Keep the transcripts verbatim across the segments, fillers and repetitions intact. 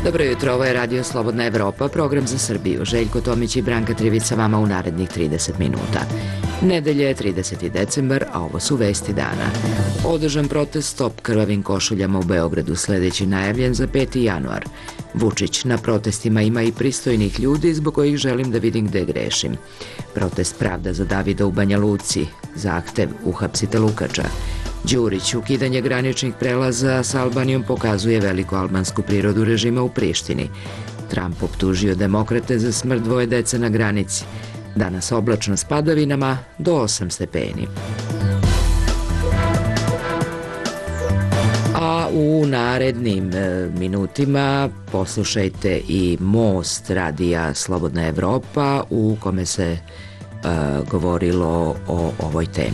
Dobro jutro, ovo je Radio Slobodna Evropa, program za Srbiju. Željko Tomić i Branka Trivica vama u narednih trideset minuta. Nedelje je trideseti decembar, a ovo su vesti dana. Održan protest Stop krvavim košuljama u Beogradu, sledeći najavljen za peti januar. Vučić, na protestima ima i pristojnih ljudi zbog kojih želim da vidim gde grešim. Protest Pravda za Davida u Banja Luci, zahtev uhapsite Lukača. Đurić, ukidanje graničnih prelaza s Albanijom pokazuje veliku albansku prirodu režima u Prištini. Trump optužio demokrate za smrt dvoje dece na granici. Danas oblačno s padavinama do osam stepeni. A u narednim minutima poslušajte i Most radija Slobodna Evropa u kome se uh, govorilo o ovoj temi.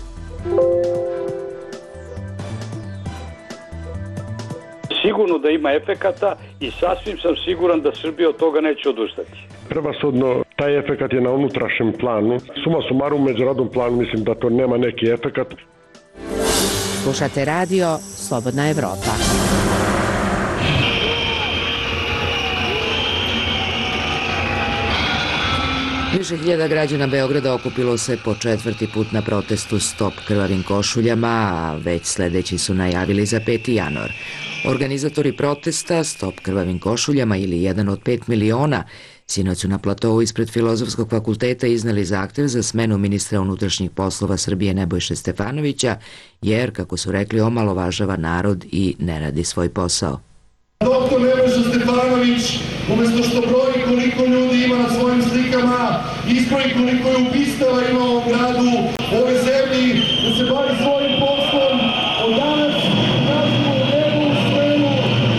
Sigurno da ima efekata i sasvim sam siguran da Srbija od toga neće odustati. Prevashodno, taj efekat je na unutrašnjem planu. Suma sumarum, u međunarodnom planu mislim da to nema neki efekat. Slušate radio Slobodna Evropa. Više hiljada građana Beograda okupilo se po četvrti put na protestu Stop krvavim košuljama, a već sledeći su najavili za peti januar. Organizatori protesta Stop krvavim košuljama ili jedan od pet miliona sinoć su na platovu ispred Filozofskog fakulteta izneli zahtev za smenu ministra unutrašnjih poslova Srbije Nebojše Stefanovića, jer, kako su rekli, omalovažava narod i ne radi svoj posao. Doktor Nebojša Stefanović, umesto što broji koliko ljudi ima na svojim slikama, izbroji koliko je ubistava ima u ovom gradu, u ovoj zemlji, da se bavi svojim poslom, od danas nazvu nebu svemu.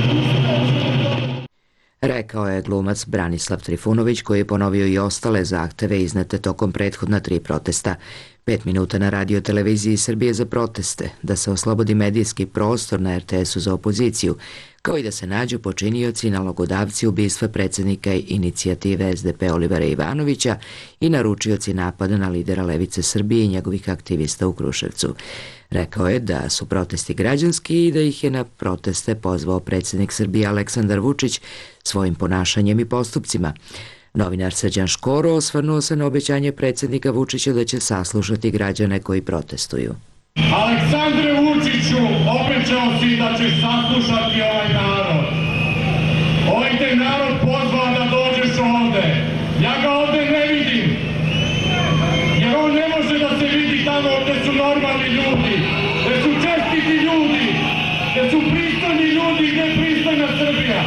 Rekao je glumac Branislav Trifunović, koji je ponovio i ostale zahteve iznete tokom prethodna tri protesta. Pet minuta na radio televiziji Srbije za proteste, da se oslobodi medijski prostor na er te esu za opoziciju, kao i da se nađu počinioci i nalogodavci ubistva predsjednika inicijative es de pe Olivera Ivanovića i naručioci napada na lidera Levice Srbije i njegovih aktivista u Kruševcu. Rekao je da su protesti građanski i da ih je na proteste pozvao predsjednik Srbije Aleksandar Vučić svojim ponašanjem i postupcima. Novinar Srđan Škoro osvrnuo se na obećanje predsjednika Vučića da će saslušati građane koji protestuju. Aleksandre Vučiću, obećao si da ćeš saslušati ovaj narod. Ovaj te narod pozvao da dođeš ovde. Ja ga ovde ne vidim. Jer on ne može da se vidi tamo gde su normalni ljudi, gde su čestiti ljudi, gde su pristojni ljudi, gde je pristojna Srbija.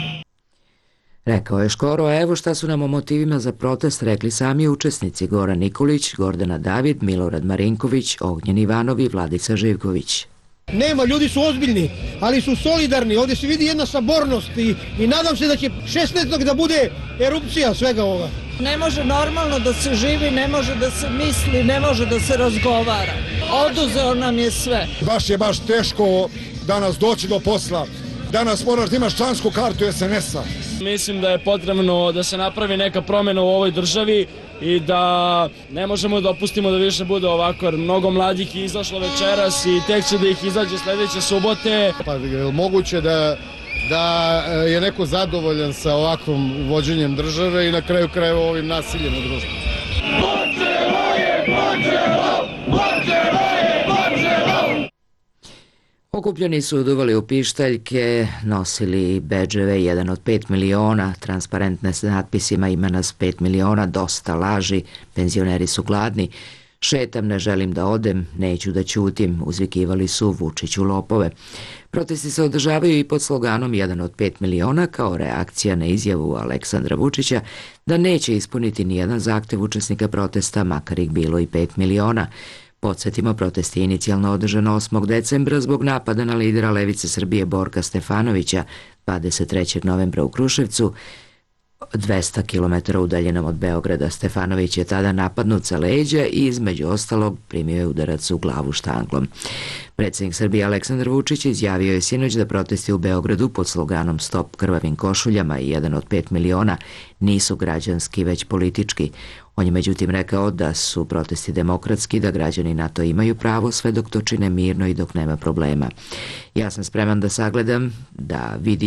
Rekao je Škoro, a evo šta su nam o motivima za protest rekli sami učesnici: Goran Nikolić, Gordana David, Milorad Marinković, Ognjen Ivanov i Vladica Živković. Nema, ljudi su ozbiljni, ali su solidarni, ovdje se vidi jedna sabornost i, i nadam se da će šesnaestog da bude erupcija svega ovoga. Ne može normalno da se živi, ne može da se misli, ne može da se razgovara. Oduzeo nam je sve. Baš je baš teško danas doći do posla. Danas moraš da imaš člansku kartu es en es a. Mislim da je potrebno da se napravi neka promjena u ovoj državi i da ne možemo da opustimo da više bude ovako, jer mnogo mladih je izašlo večeras i tek će da ih izađe sledeće subote. Pa je moguće da, da je neko zadovoljan sa ovakvom vođenjem države i na kraju krajeva ovim nasiljem u društvu? Počelo je, počelo, počelo je, počelo! Okupljeni su duvali u pištaljke, nosili bedževe jedan od pet miliona, transparentne s natpisima ima nas pet miliona, dosta laži, penzioneri su gladni, šetam, ne želim da odem, neću da ćutim, uzvikivali su Vučiću lopove. Protesti se održavaju i pod sloganom jedan od pet miliona kao reakcija na izjavu Aleksandra Vučića da neće ispuniti nijedan zahtev učesnika protesta, makar ih bilo i pet miliona. Podsjetimo, protest je inicijalno održan osmog decembra zbog napada na lidera Levice Srbije Borka Stefanovića dvadeset trećeg novembra u Kruševcu, dvesta kilometara udaljenom od Beograda. Stefanović je tada napadnut sa leđa i između ostalog primio je udarac u glavu štanglom. Predsjednik Srbije Aleksandar Vučić izjavio je sinoć da protesti u Beogradu pod sloganom Stop krvavim košuljama i jedan od pet miliona nisu građanski, već politički. On je međutim rekao da su protesti demokratski, da građani na to imaju pravo sve dok to čine mirno i dok nema problema. Ja sam spreman da sagledam, da vidim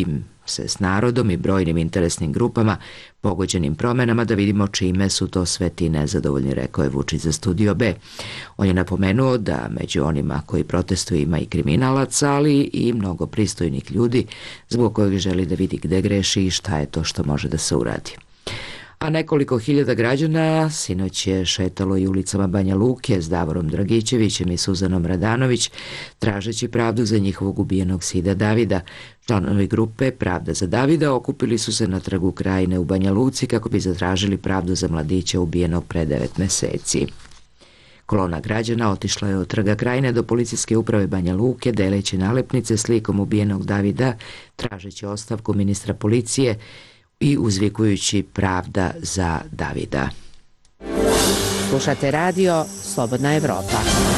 se s narodom i brojnim interesnim grupama pogođenim promenama, da vidimo čime su to sve ti nezadovoljni, rekao je Vučić za Studio B. On je napomenuo da među onima koji protestuju ima i kriminalaca, ali i mnogo pristojnih ljudi zbog kojeg želi da vidi gde greši i šta je to što može da se uradi. A nekoliko hiljada građana sinoć je šetalo i ulicama Banja Luke s Davorom Dragićevićem i Suzanom Radanović, tražeći pravdu za njihovog ubijenog sida Davida. Članovi grupe Pravda za Davida okupili su se na trgu Krajine u Banja Luci kako bi zatražili pravdu za mladića ubijenog pre devet meseci. Kolona građana otišla je od trga Krajine do policijske uprave Banja Luke, deleći nalepnice slikom ubijenog Davida, tražeći ostavku ministra policije i uzvikujući pravda za Davida. Slušate radio Slobodna Evropa.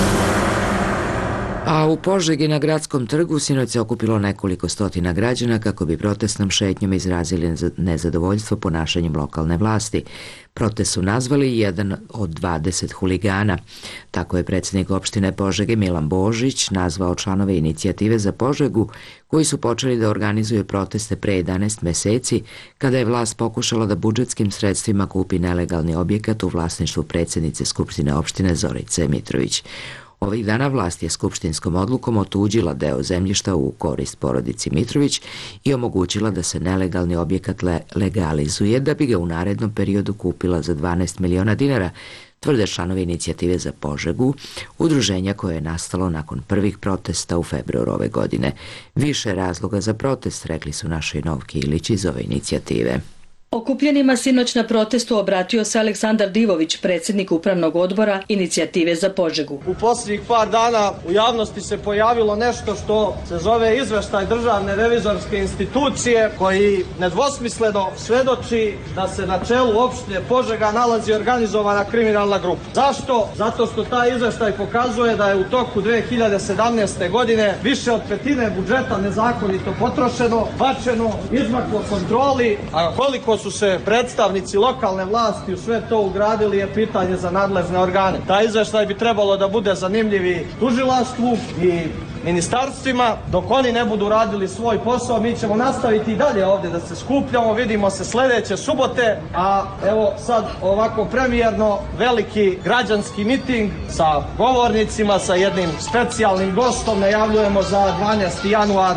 A u Požegi na Gradskom trgu sinoć se okupilo nekoliko stotina građana kako bi protestnom šetnjom izrazili nezadovoljstvo ponašanjem lokalne vlasti. Protest su nazvali jedan od dvadeset huligana. Tako je predsjednik opštine Požege Milan Božić nazvao članove inicijative za Požegu koji su počeli da organizuju proteste pre jedanaest meseci kada je vlast pokušala da budžetskim sredstvima kupi nelegalni objekat u vlasništvu predsjednice Skupštine opštine Zorice Mitrović. Ovih dana vlast je skupštinskom odlukom otuđila deo zemljišta u korist porodici Mitrović i omogućila da se nelegalni objekat le legalizuje da bi ga u narednom periodu kupila za dvanaest miliona dinara, tvrde članovi inicijative za Požegu, udruženja koje je nastalo nakon prvih protesta u februaru ove godine. Više razloga za protest, rekli su našoj Novki Ilić iz ove inicijative. Okupljenima sinoć na protestu obratio se Aleksandar Divović, predsjednik upravnog odbora inicijative za Požegu. U posljednjih par dana u javnosti se pojavilo nešto što se zove izveštaj Državne revizorske institucije koji nedvosmisleno svedoči da se na čelu opštine Požega nalazi organizovana kriminalna grupa. Zašto? Zato što taj izveštaj pokazuje da je u toku dve hiljade sedamnaeste. godine više od petine budžeta nezakonito potrošeno, bačeno, izmaklo kontroli, a koliko su se predstavnici lokalne vlasti u sve to ugradili je pitanje za nadležne organe. Taj izveštaj bi trebalo da bude zanimljiv i tužilaštvu i ministarstvima. Dok oni ne budu radili svoj posao, mi ćemo nastaviti i dalje ovdje da se skupljamo. Vidimo se sljedeće subote, a evo sad ovako premijerno veliki građanski miting sa govornicima, sa jednim specijalnim gostom najavljujemo za dvanaesti januar.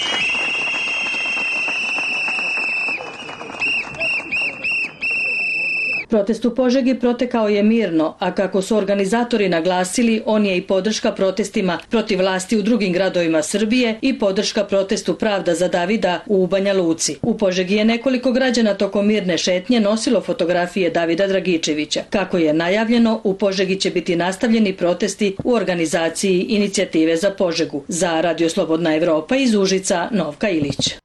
Protest u Požegi protekao je mirno, a kako su organizatori naglasili, on je i podrška protestima protiv vlasti u drugim gradovima Srbije i podrška protestu Pravda za Davida u Banja Luci. U Požegi je nekoliko građana tokom mirne šetnje nosilo fotografije Davida Dragičevića. Kako je najavljeno, u Požegi će biti nastavljeni protesti u organizaciji inicijative za Požegu. Za Radio Slobodna Evropa iz Užica, Novka Ilić.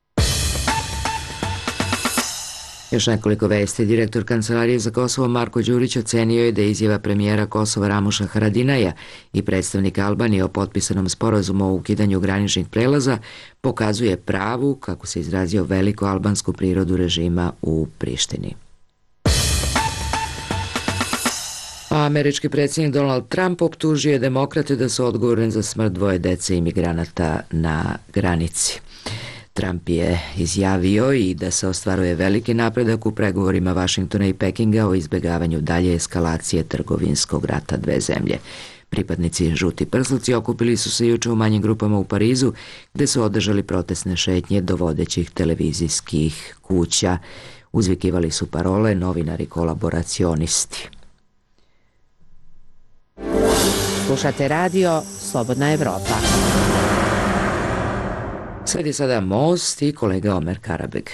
Još nekoliko vesti. Direktor Kancelarije za Kosovo Marko Đurić ocenio je da je izjava premijera Kosova Ramuša Haradinaja i predstavnika Albanije o potpisanom sporazumu o ukidanju graničnih prelaza pokazuje pravu, kako se izrazio, veliku albansku prirodu režima u Prištini. A američki predsjednik Donald Trump optužio je demokrate da su odgovorni za smrt dvoje dece imigranata na granici. Trump je izjavio i da se ostvaruje veliki napredak u pregovorima Vašingtona i Pekinga o izbjegavanju dalje eskalacije trgovinskog rata dve zemlje. Pripadnici Žuti prsluci okupili su se juče u manjim grupama u Parizu, gde su održali protestne šetnje do vodećih televizijskih kuća. Uzvikivali su parole novinari kolaboracionisti. Slušate radio Slobodna Evropa. Sledi sada Most i kolega Omer Karabeg.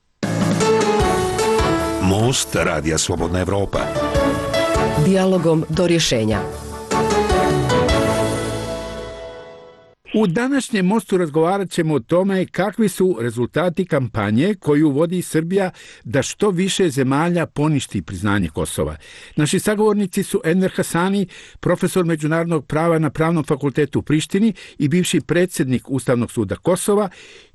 Most radija Slobodna Evropa. Dijalogom do rješenja. U današnjem Mostu razgovarat ćemo o tome kakvi su rezultati kampanje koju vodi Srbija da što više zemalja poništi priznanje Kosova. Naši sagovornici su Enver Hasani, profesor međunarodnog prava na Pravnom fakultetu u Prištini i bivši predsjednik Ustavnog suda Kosova,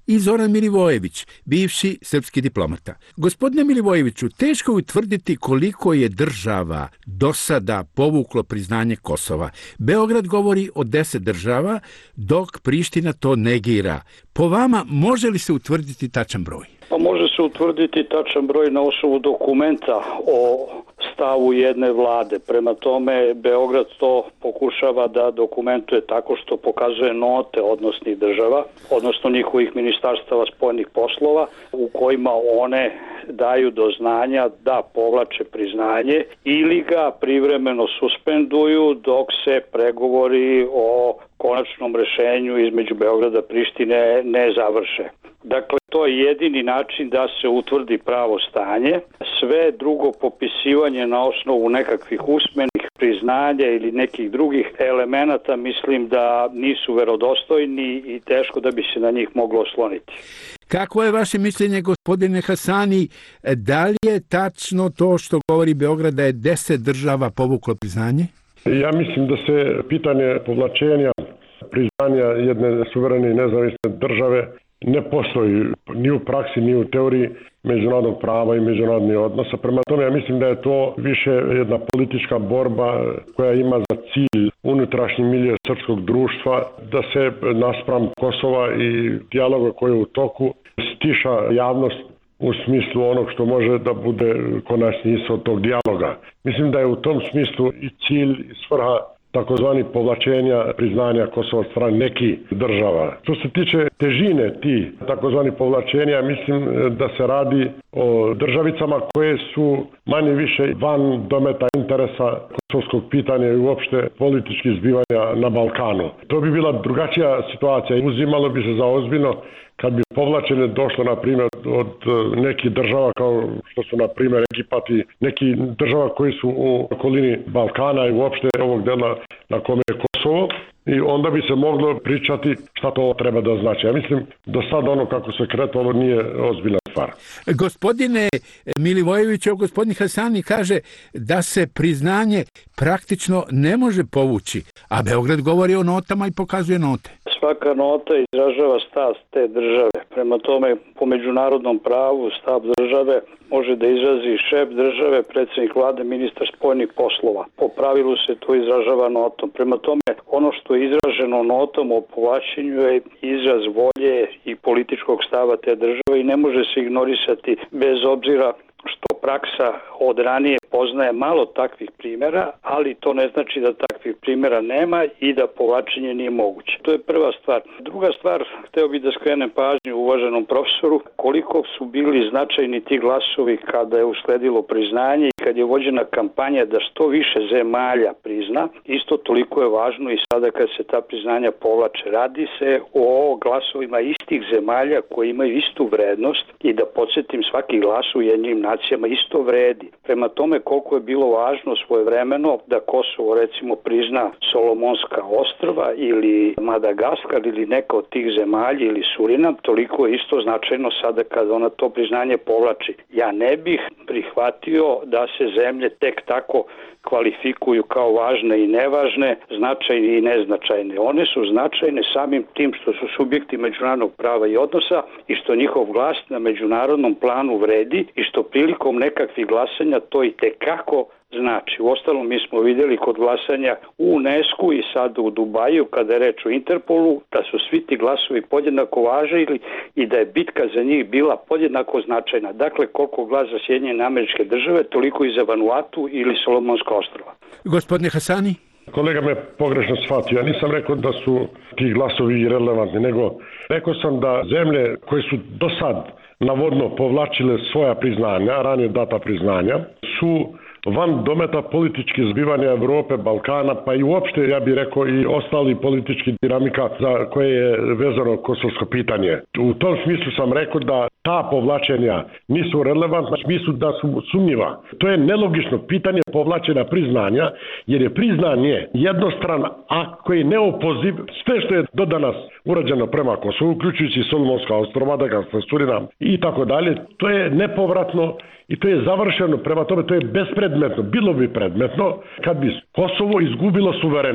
i Zoran Milivojević, bivši srpski diplomata. Gospodine Milivojeviću, teško je utvrditi koliko je država do sada povuklo priznanje Kosova. Beograd govori o deset država, dok Priština to negira. Po vama, može li se utvrditi tačan broj? Pa može se utvrditi tačan broj na osnovu dokumenta o stavu jedne vlade. Prema tome, Beograd to pokušava da dokumentuje tako što pokazuje note odnosnih država, odnosno njihovih ministarstava spoljnih poslova, u kojima one daju do znanja da povlače priznanje ili ga privremeno suspenduju dok se pregovori o konačnom rešenju između Beograda i Prištine ne završe. Dakle, to je jedini način da se utvrdi pravo stanje. Sve drugo popisivanje na osnovu nekakvih usmenih priznanja ili nekih drugih elemenata mislim da nisu verodostojni i teško da bi se na njih moglo osloniti. Kako je vaše mišljenje, gospodine Hasani, da li je tačno to što govori Beograd da je deset država povuklo priznanje? Ja mislim da se pitanje povlačenja priznanja jedne suverene i nezavisne države ne postoji ni u praksi, ni u teoriji međunarodnog prava i međunarodnih odnosa. Prema tome, ja mislim da je to više jedna politička borba koja ima za cilj unutrašnji milje srpskog društva, da se naspram Kosova i dijaloga koji je u toku stiša javnost u smislu onog što može da bude konačni ishod tog dijaloga. Mislim da je u tom smislu i cilj i svrha takozvani povlačenja priznanja Kosova od strane nekih država. Što se tiče težine ti takozvani povlačenja, mislim da se radi o državicama koje su manje više van dometa interesa kosovskog pitanja i uopšte političkih zbivanja na Balkanu. To bi bila drugačija situacija. Uzimalo bi se za ozbiljno kad bi povlačenje došlo, na primjer, od nekih država kao što su, na primjer, Egipat i nekih država koji su u okolini Balkana i uopšte ovog dela na kome je Kosovo, i onda bi se moglo pričati šta to treba da znači. Ja mislim, do sada ono kako se kretalo nije ozbiljna stvar. Gospodine Milivojeviću, gospodin Hasani kaže da se priznanje praktično ne može povući, a Beograd govori o notama i pokazuje note. Svaka nota izražava stav te države. Prema tome, po međunarodnom pravu stav države može da izrazi šef države, predsjednik vlade, ministar spoljnih poslova. Po pravilu se to izražava notom. Prema tome, ono što je izraženo notom o povlačenju je izraz volje i političkog stava te države i ne može se ignorisati bez obzira što praksa od ranije poznaje malo takvih primjera, ali to ne znači da takvih primjera nema i da povlačenje nije moguće. To je prva stvar. Druga stvar, hteo bih da skrenem pažnju uvaženom profesoru koliko su bili značajni ti glasovi kada je usledilo priznanje i kad je vođena kampanja da što više zemalja prizna. Isto toliko je važno i sada kad se ta priznanja povlače. Radi se o glasovima istih zemalja koji imaju istu vrednost i da podsjetim, svaki glas u jednim nacijama isto vredi. Prema tome koliko je bilo važno svojevremeno da Kosovo recimo prizna Solomonska ostrva ili Madagaskar ili neka od tih zemalja ili Surinam, toliko je isto značajno sada kada ona to priznanje povlači. Ja ne bih prihvatio da se zemlje tek tako kvalifikuju kao važne i nevažne, značajne i neznačajne. One su značajne samim tim što su subjekti međunarodnog prava i odnosa i što njihov glas na međunarodnom planu vredi i što prilikom nekakvih glasanja to i tekako znači. Uostalom, mi smo vidjeli kod glasanja u UNESCO i sad u Dubaju, kada je reč o Interpolu, da su svi ti glasovi podjednako važili i da je bitka za njih bila podjednako značajna. Dakle, koliko glas za Sjedinjene Američke Države, toliko i za Vanuatu ili Solomonska ostrva. Gospodine Hasani? Kolega me pogrešno shvatio. Ja nisam rekao da su ti glasovi irelevantni, nego rekao sam da zemlje koje su do sad navodno povlačile svoja priznanja, ranije data priznanja, su van dometa političkih zbivanja Evrope, Balkana, pa i uopšte, ja bih rekao, i ostali politički dinamika za koje je vezano kosovsko pitanje. U tom smislu sam rekao da ta povlačenja nisu relevantna, u smislu da su sumnjiva. To je nelogično pitanje povlačenja priznanja, jer je priznanje jednostran akt koji je neopoziv. Sve što je do danas urađeno prema Kosovu, uključujući Solomonska ostrva, Madagaskar, Surinam i tako dalje, to je nepovratno i to je završeno. Prema tome, to je bespredmetno. Bilo bi predmetno kad bi Kosovo izgubilo suverenost.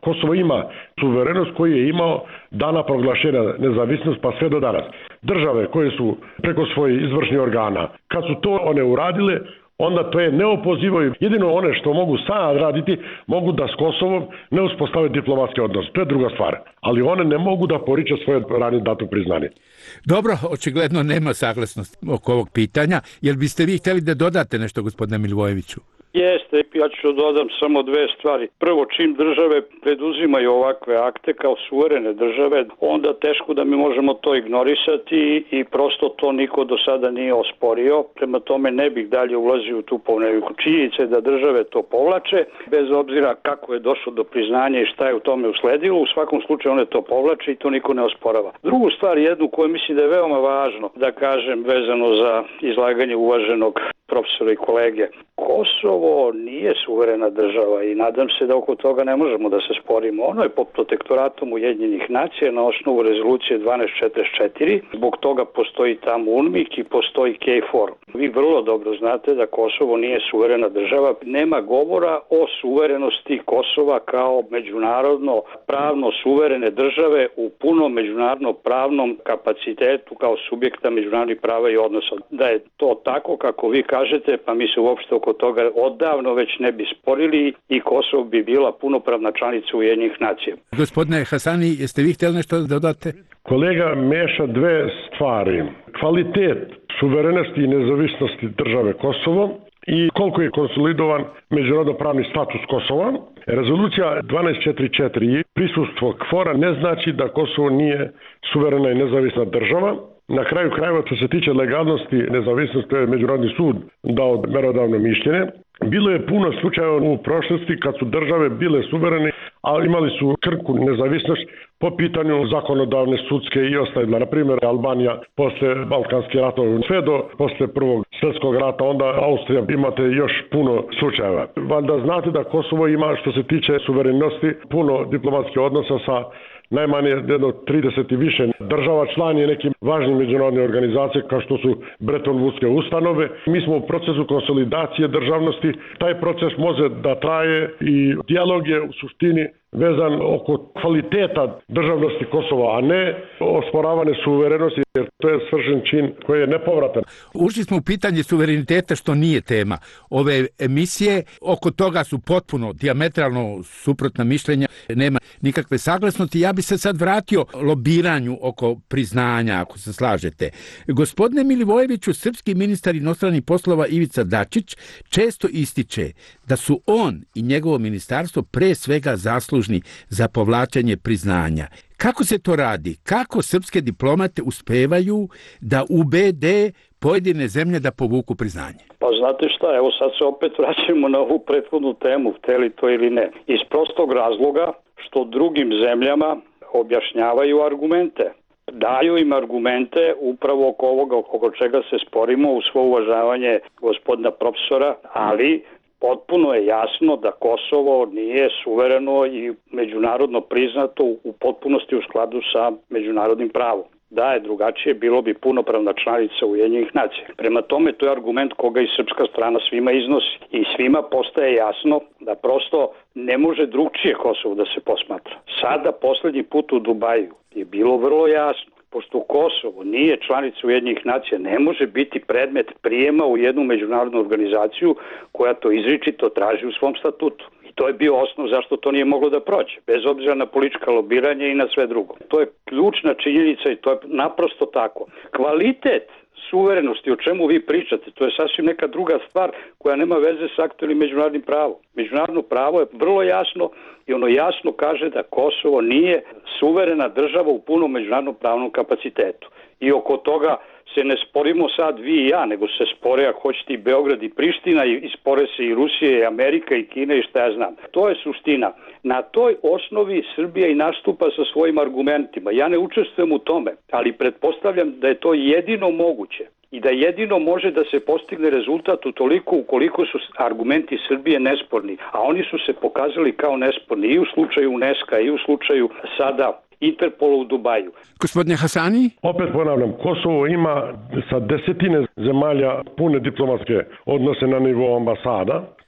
Kosovo ima suverenost koju je imao dana proglašenja nezavisnost pa sve do danas. Države koje su preko svojih izvršnih organa, kad su to one uradile, onda to je neopozivo. Jedino one što mogu sad raditi, mogu da s Kosovom ne uspostave diplomatske odnose. To je druga stvar. Ali one ne mogu da poriče svoje ranije dato priznanje. Dobro, očigledno nema saglasnosti oko ovog pitanja. Jel biste vi htjeli da dodate nešto, gospodine Milivojeviću? Jeste, ja ću dodam samo dve stvari. Prvo, čim države preduzimaju ovakve akte kao suverene države, onda teško da mi možemo to ignorisati i prosto to niko do sada nije osporio. Prema tome ne bih dalje ulazio u tu polemiku. Činjenica da države to povlače, bez obzira kako je došlo do priznanja i šta je u tome usledilo, u svakom slučaju one to povlače i to niko ne osporava. Drugu stvar, jednu koju mislim da je veoma važno da kažem vezano za izlaganje uvaženog profesora i kolege. Kosovo nije suverena država i nadam se da oko toga ne možemo da se sporimo. Ono je pod protektoratom Ujedinjenih nacija na osnovu rezolucije dvanaest četrdeset četiri. Zbog toga postoji tamo UNMIK i postoji K four. Vi vrlo dobro znate da Kosovo nije suverena država. Nema govora o suverenosti Kosova kao međunarodno pravno suverene države u punom međunarodno pravnom kapacitetu kao subjekta međunarodnih prava i odnosa. Da je to tako kako vi kažete, pa mi se uopšte oko toga odavno već ne bi sporili i Kosovo bi bila punopravna članica Ujedinjenih nacija. Gospodine Hasani, jeste vi htjeli nešto da dodate? Kolega meša dve stvari. Kvalitet suverenosti i nezavisnosti države Kosovo i koliko je konsolidovan međunarodno pravni status Kosova. Rezolucija dvanaest četrdeset četiri prisustvo K four-a ne znači da Kosovo nije suverena i nezavisna država. Na kraju krajeva, što se tiče legalnosti nezavisnosti, to je Međunarodni sud dao merodavno mišljenje. Bilo je puno slučajeva u prošlosti kad su države bile suverene, ali imali su krhku nezavisnost po pitanju zakonodavne, sudske i ostale. Na primjer, Albanija posle Balkanskih ratova, sve do posle Prvog svjetskog rata, onda Austrija, imate još puno slučajeva. Valjda znate da Kosovo ima, što se tiče suverenosti, puno diplomatskih odnosa sa najmanje jedno trideset i više država, član je nekim važnim međunarodnim organizacije kao što su Bretton Woodske ustanove. Mi smo u procesu konsolidacije državnosti. Taj proces može da traje i dijalog je u suštini vezan oko kvaliteta državnosti Kosova, a ne osporavane suverenosti, jer to je svršen čin koji je nepovratan. Ušli smo u pitanje suvereniteta, što nije tema ove emisije. Oko toga su potpuno dijametralno suprotna mišljenja, nema nikakve saglasnosti. Ja bi se sad vratio lobiranju oko priznanja, ako se slažete. Gospodine Milivojeviću, srpski ministar inostranih poslova Ivica Dačić često ističe da su on i njegovo ministarstvo pre svega zaslužni za povlačenje priznanja. Kako se to radi? Kako srpske diplomate uspevaju da ubede pojedine zemlje da povuku priznanje? Pa znate šta, evo sad se opet vraćamo na ovu prethodnu temu, hteli to ili ne. Iz prostog razloga što drugim zemljama objašnjavaju argumente. Daju im argumente upravo oko ovoga oko čega se sporimo u svo uvažavanje gospodina profesora, ali potpuno je jasno da Kosovo nije suvereno i međunarodno priznato u potpunosti u skladu sa međunarodnim pravom. Da je drugačije, bilo bi punopravna članica Ujedinjenih nacija. Prema tome, to je argument koga i srpska strana svima iznosi. I svima postaje jasno da prosto ne može drugčije Kosovo da se posmatra. Sada, poslednji put u Dubaju, je bilo vrlo jasno. Pošto Kosovo nije članica Ujedinjenih nacija, ne može biti predmet prijema u jednu međunarodnu organizaciju koja to izričito traži u svom statutu. I to je bio osnov zašto to nije moglo da prođe, bez obzira na politička lobiranja i na sve drugo. To je ključna činjenica i to je naprosto tako. Kvalitet suverenosti, o čemu vi pričate, to je sasvim neka druga stvar koja nema veze s aktualnim međunarodnim pravom. Međunarodno pravo je vrlo jasno i ono jasno kaže da Kosovo nije suverena država u punom međunarodnom pravnom kapacitetu. I oko toga se ne sporimo sad vi i ja, nego se spore, ako hoćete, i Beograd i Priština, i spore se i Rusija i Amerika i Kina i šta ja znam. To je suština. Na toj osnovi Srbija i nastupa sa svojim argumentima. Ja ne učestvujem u tome, ali pretpostavljam da je to jedino moguće i da jedino može da se postigne rezultat utoliko ukoliko su argumenti Srbije nesporni, a oni su se pokazali kao nesporni i u slučaju UNESCO i u slučaju sada Interpola u Dubaju. Gospodine Hasani? Opet ponavljam, Kosovo ima sa desetine zemalja pune diplomatske odnose na nivou ambasada.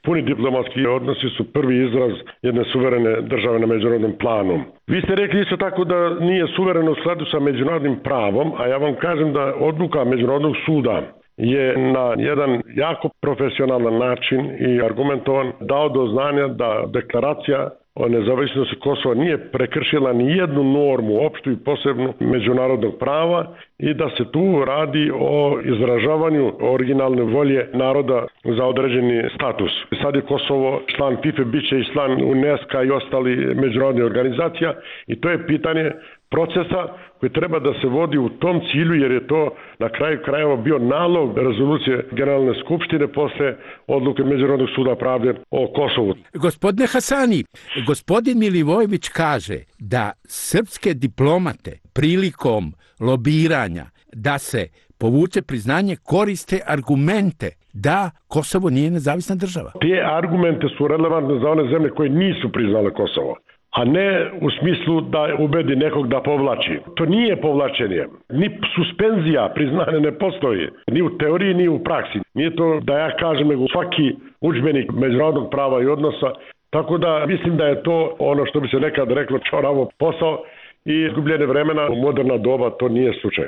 puni diplomatski odnosi su prvi izraz jedne suverene države na međunarodnom planu. Vi ste rekli isto tako da nije suvereno u skladu sa međunarodnim pravom, a ja vam kažem da odluka Međunarodnog suda je na jedan jako profesionalan način i argumentovan dao do znanja da deklaracija o nezavisnosti Kosova nije prekršila ni jednu normu, opštu i posebnu međunarodnog prava i da se tu radi o izražavanju originalne volje naroda za određeni status. Sad je Kosovo član FIFA, bit će i član UNESCO i ostali međunarodnih organizacija i to je pitanje procesa koji treba da se vodi u tom cilju, jer je to na kraju krajeva bio nalog rezolucije Generalne skupštine posle odluke Međunarodnog suda pravde o Kosovu. Gospodine Hasani, gospodin Milivojević kaže da srpske diplomate prilikom lobiranja da se povuče priznanje koriste argumente da Kosovo nije nezavisna država. Te argumente su relevantne za one zemlje koje nisu priznale Kosovo, a ne u smislu da ubedi nekog da povlači. To nije povlačenje. Ni suspenzija priznanja ne postoji. Ni u teoriji, ni u praksi. Nije to da ja kažem, nego svaki udžbenik međunarodnog prava i odnosa. Tako da mislim da je to ono što bi se nekad reklo čoravo posao i izgubljene vremena u moderna doba to nije slučaj.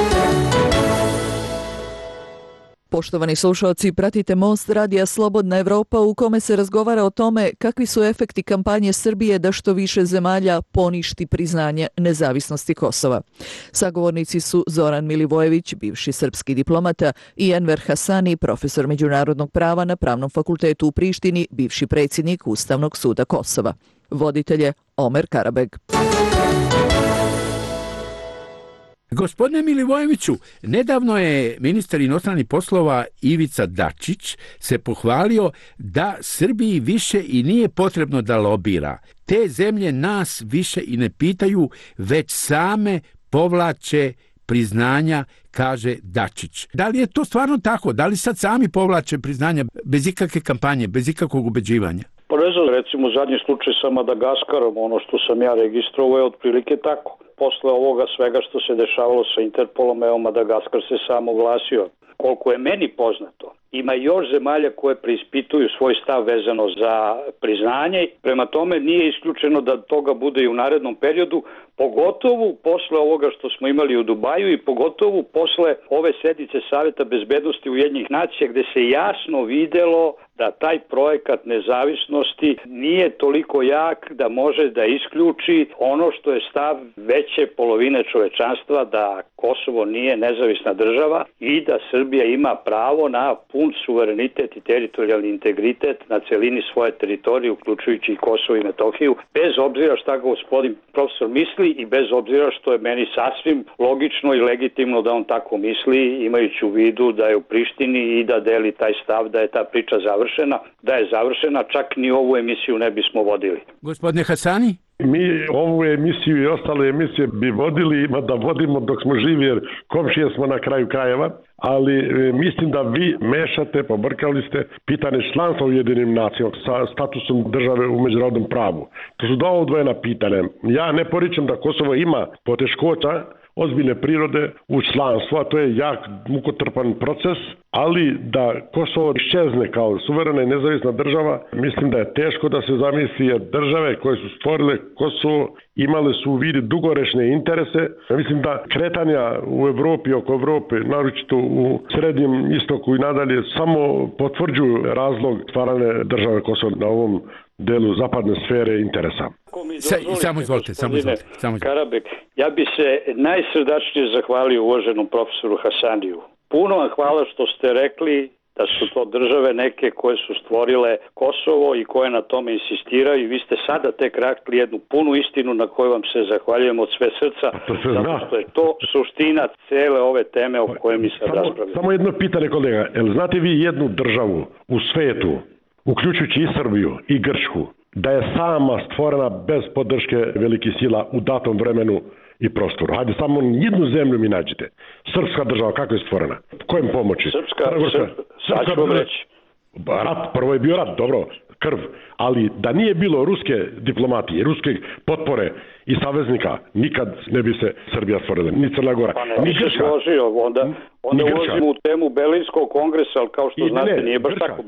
Poštovani slušalci, pratite Most radija Slobodna Evropa u kome se razgovara o tome kakvi su efekti kampanje Srbije da što više zemalja poništi priznanje nezavisnosti Kosova. Sagovornici su Zoran Milivojević, bivši srpski diplomata, i Enver Hasani, profesor međunarodnog prava na Pravnom fakultetu u Prištini, bivši predsjednik Ustavnog suda Kosova. Voditelj je Omer Karabeg. Gospodine Milivojeviću, nedavno je ministar inostranih poslova Ivica Dačić se pohvalio da Srbiji više i nije potrebno da lobira. Te zemlje nas više i ne pitaju, već same povlače priznanja, kaže Dačić. Da li je to stvarno tako? Da li sad sami povlače priznanja bez ikakve kampanje, bez ikakvog ubeđivanja? Pa ne znam, recimo zadnji slučaj sa Madagaskarom, ono što sam ja registrovao je otprilike tako. Posle ovoga svega što se dešavalo sa Interpolom, evo Madagaskar se sam oglasio. Koliko je meni poznato, ima još zemalja koje preispituju svoj stav vezano za priznanje. Prema tome nije isključeno da toga bude i u narednom periodu, pogotovo posle ovoga što smo imali u Dubaju i pogotovo posle ove sednice Saveta bezbednosti Ujedinjenih nacija gde se jasno videlo da taj projekat nezavisnosti nije toliko jak da može da isključi ono što je stav veće polovine čovečanstva da Kosovo nije nezavisna država i da Srbija ima pravo na pun suverenitet i teritorijalni integritet na celini svoje teritorije, uključujući i Kosovo i Metohiju, bez obzira šta gospodin profesor misli i bez obzira što je meni sasvim logično i legitimno da on tako misli, imajući u vidu da je u Prištini i da deli taj stav da je ta priča završena, da je završena, čak ni ovu emisiju ne bismo vodili. Gospodine Hasani? Mi ovu emisiju i ostale emisije bi vodili, ima da vodimo dok smo živi, jer komšije smo na kraju krajeva, ali mislim da vi mešate, pobrkali ste pitanje članstva u Ujedinjenim nacijama sa statusom države u međunarodnom pravu. To su dva odvojena pitanja. Ja ne poričem da Kosovo ima poteškoća ozbiljne prirode u članstvo, a to je jak mukotrpan proces, ali da Kosovo iščezne kao suverena i nezavisna država, mislim da je teško da se zamisli, jer države koje su stvorile Kosovo imale su u vidu dugoročne interese. Mislim da kretanja u Evropi, oko Evrope, naročito u Srednjem istoku i nadalje, samo potvrđuju razlog stvaranja države Kosovo na ovom delu zapadne sfere interesa. Sa, samo izvolite, samo izvolite. Samo Karabek, ja bi se najsrdačnije zahvalio uvaženom profesoru Hasaniju. Puno vam hvala što ste rekli da su to države neke koje su stvorile Kosovo i koje na tome insistiraju i vi ste sada tek rekli jednu punu istinu na kojoj vam se zahvaljujem od sve srca, zato što je to suština cele ove teme o kojoj mi sad raspravljamo. Samo jedno pitanje, kolega, jel znate vi jednu državu u svetu, uključujući i Srbiju i Grčku, da je sama stvorena bez podrške velikih sila u datom vremenu i prostoru? Hajde, samo jednu zemlju mi nađite. Srpska država, kako je stvorena? Kojem pomoći? Srpska, Srpska, sad ću vam reći. Rat, prvo je bio rat, dobro, krv, ali da nije bilo ruske diplomatije, ruske potpore i saveznika, nikad ne bi se Srbija stvorila, ni Crna Gora, pa ne, ni Grčka. Složio, onda onda ulazimo u temu Berlinskog kongresa, ali kao što I, znate, ne, ne, nije baš Grčka. Tako bilo.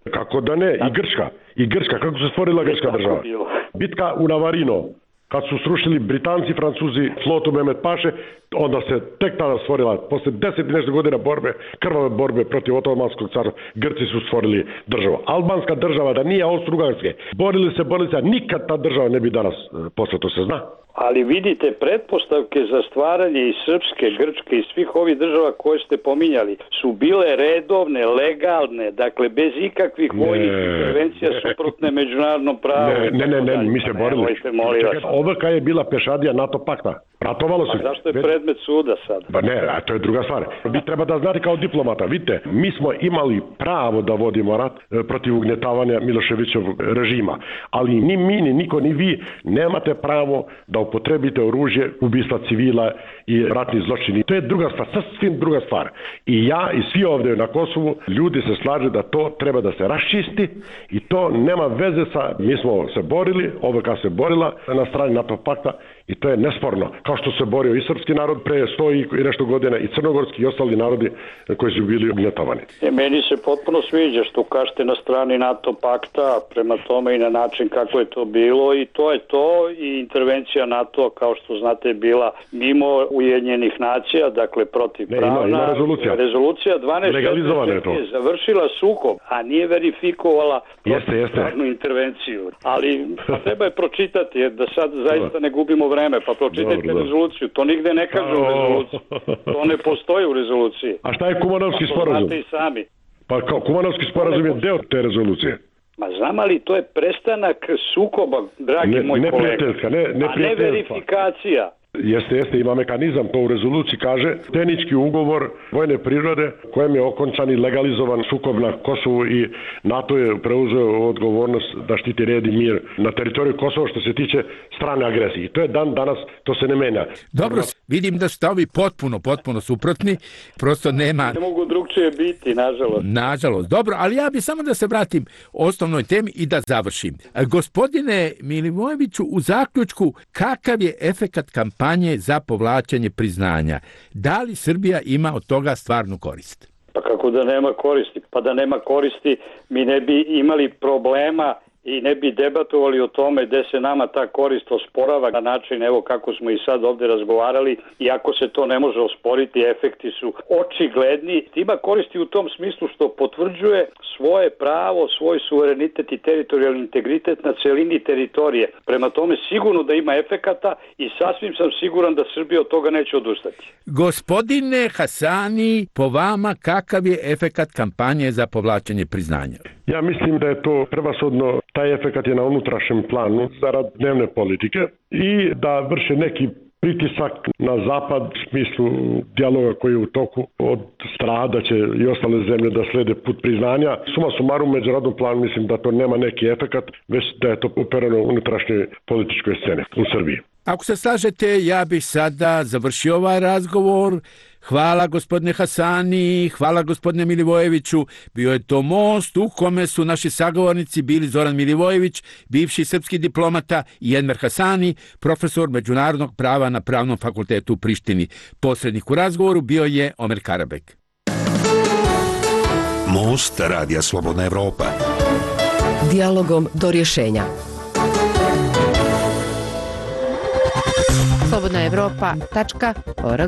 Kako da ne, i Grčka. I Grčka, kako se stvorila Grčka država? Bitka u Navarino, kad su srušili Britanci, Francuzi, flotu Mehmet Paše, onda se tek tada stvorila, posle deset i nešto godina borbe, krvave borbe protiv Otomanskog carstva, Grci su stvorili državu. Albanska država, da nije Austro-Ugarske, borili se, borili se, a nikad ta država ne bi danas posle, to se zna. Ali vidite, pretpostavke za stvaranje i Srpske, Grčke i svih ovih država koje ste pominjali su bile redovne, legalne, dakle bez ikakvih vojnih intervencija suprotne međunarodnom pravu. Ne, ne, ne, ne, mi se borili. Ovaka je bila pešadija NATO pakta. Ratovalo se. A zašto je predmet suda sad? Pa ne, a to je druga stvar. Vi treba da znate kao diplomata, vidite, mi smo imali pravo da vodimo rat protiv ugnjetavanja Miloševićevog režima, ali ni mi, ni niko, ni vi nemate pravo da upotrebite oružje, ubistva civila i ratni zločini. To je druga stvar, sasvim druga stvar. I ja i svi ovdje na Kosovu, ljudi se slažu da to treba da se raščisti i to nema veze sa, mi smo se borili, O V K se borila na strani NATO pakta i to je nesporno. Kao što se borio i srpski narod pre sto i nešto godina i crnogorski i ostali narodi koji su bili ugnjetavani. E, meni se potpuno sviđa što kažete na strani NATO pakta, prema tome i na način kako je to bilo i to je to i intervencija NATO, kao što znate, je bila mimo Ujedinjenih nacija, dakle protiv ne, pravna. Ima, ima rezolucija. Rezolucija dvanaest je završila sukob, a nije verifikovala protivpravnu intervenciju. Ali treba je pročitati, jer da sad zaista ne gubimo vreme, pa pročitajte dobro, rezoluciju. To nigde ne kaže u rezoluciji. To ne postoji u rezoluciji. A šta je Kumanovski sporazum? Znate i sami. Pa kao Kumanovski sporazum je deo te rezolucije. Ma znam, ali to je prestanak sukoba, dragi ne, moj kolega. Ne, ne, a ne verifikacija. Jeste, jeste, ima mehanizam, to u rezoluciji kaže, tehnički ugovor vojne prirode kojem je okončan i legalizovan sukob na Kosovu i NATO je preuzeo odgovornost da štiti red i mir na teritoriju Kosova što se tiče strane agresije. I to je dan danas, to se ne menja. Dobro, vidim da ste ovi potpuno, potpuno suprotni, prosto nema... Ne mogu drugčije biti, nažalost. Nažalost, dobro, ali ja bih samo da se vratim osnovnoj temi i da završim. Gospodine Milivojeviću, u zaključku, kakav je efekat kampanje za povlačenje priznanja? Da li Srbija ima od toga stvarnu korist? Pa kako da nema koristi? Pa da nema koristi mi ne bi imali problema i ne bi debatovali o tome gde se nama ta korist osporava na način evo kako smo i sad ovdje razgovarali, iako se to ne može osporiti, efekti su očigledni. Ima koristi u tom smislu što potvrđuje svoje pravo, svoj suverenitet i teritorijalni integritet na celini teritorije. Prema tome sigurno da ima efekata i sasvim sam siguran da Srbija od toga neće odustati. Gospodine Hasani, po vama kakav je efekat kampanje za povlačenje priznanja? Ja mislim da je to prevashodno, taj efekat je na unutrašnjem planu zarad dnevne politike i da vrše neki pritisak na zapad u smislu dijaloga koji je u toku od strana da će i ostale zemlje da slede put priznanja. Suma sumarum, u međunarodnom planu mislim da to nema neki efekat, već da je to upereno u unutrašnjoj političkoj scene u Srbiji. Ako se slažete, ja bih sada završio ovaj razgovor. Hvala gospodine Hasani, hvala gospodine Milivojeviću. Bio je to Most u kome su naši sagovornici bili Zoran Milivojević, bivši srpski diplomata, i Enver Hasani, profesor međunarodnog prava na Pravnom fakultetu u Prištini. Posrednik u razgovoru bio je Omer Karabek. Most Radija Slobodna Evropa. Dijalogom do rješenja. slobodna evropa tačka org.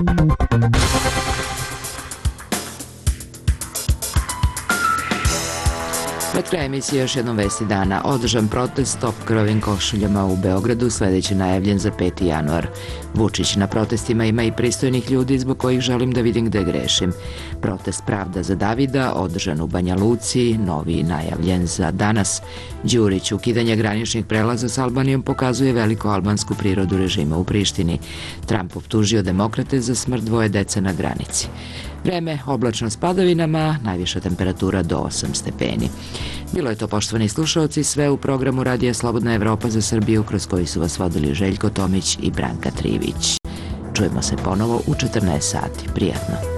Pred kraj emisije još jednom vesti dana. Održan protest stop krvavim košuljama u Beogradu, sledeći najavljen za peti januar. Vučić: na protestima ima i pristojnih ljudi zbog kojih želim da vidim gde grešim. Protest Pravda za Davida, održan u Banja Luci, novi najavljen za danas. Đurić: ukidanje graničnih prelaza s Albanijom pokazuje veliko albansku prirodu režima u Prištini. Trump optužio demokrate za smrt dvoje dece na granici. Vreme oblačno s padavinama, najviša temperatura do osam stepeni. Bilo je to, poštovani slušalci, sve u programu Radija Slobodna Evropa za Srbiju, kroz koji su vas vodili Željko Tomić i Branka Trivić. Čujemo se ponovo u četrnaest sati. Prijatno.